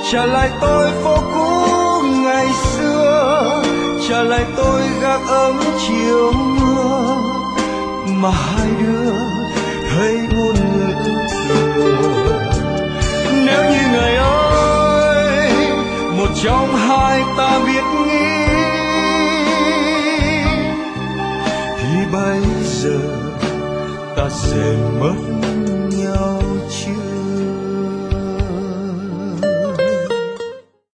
trả lại tôi phố cũ ngày xưa, trả lại tôi gác ấm chiều mưa mà hai đứa thấy ngôn ngữ thừa. Nếu như ngày ấy một trong hai ta biết nghĩ thì bây giờ ta sẽ mất nhau chưa?